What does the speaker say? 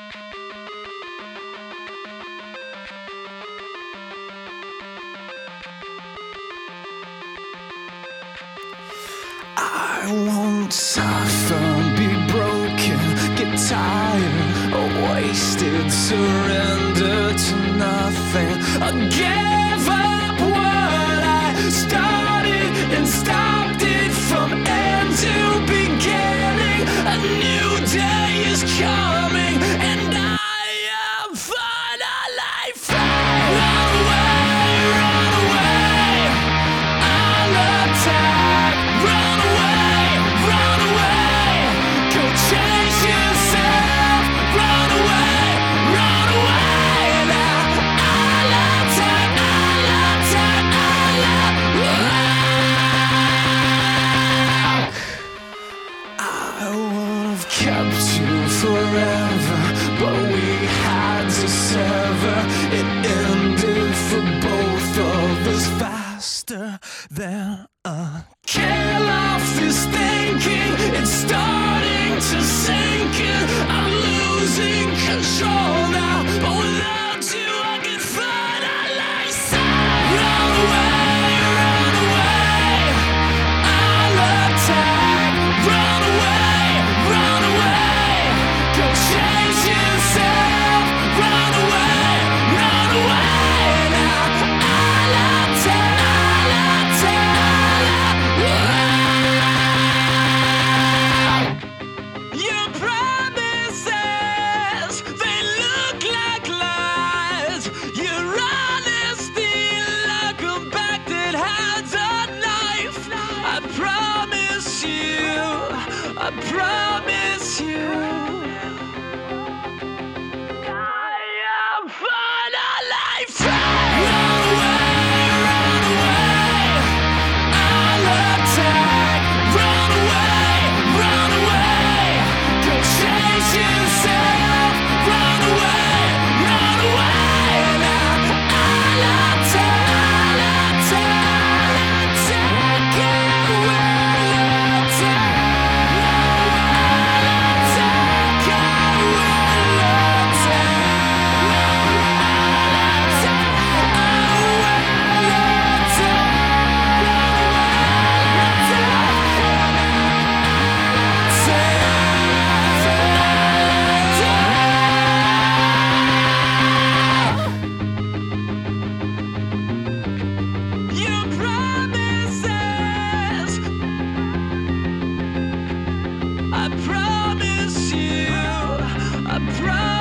I won't suffer, be broken, get tired, wasted, surrender to nothing. I gave up what I started and stopped it from end to beginning. A new day is coming and I am finally free. Run away, I'll attack. Run away, go chase yourself. Run away now. I'll attack. I would have kept you forever, but we had to sever. It ended for both of us faster than a kill off this thinking. It's starting to sink in. I'm losing control now, but without you I can finally say, run away, I'll attack. Run away, go chase yourself. Run away now. I'll attack. Your promises, they look like lies. Your honesty like a back that has a knife. I promise you, I am finally free. Run away, I'll attack. Run away, go chase yourself. Run away now. I'll attack. Your promises, I promise you, I promise.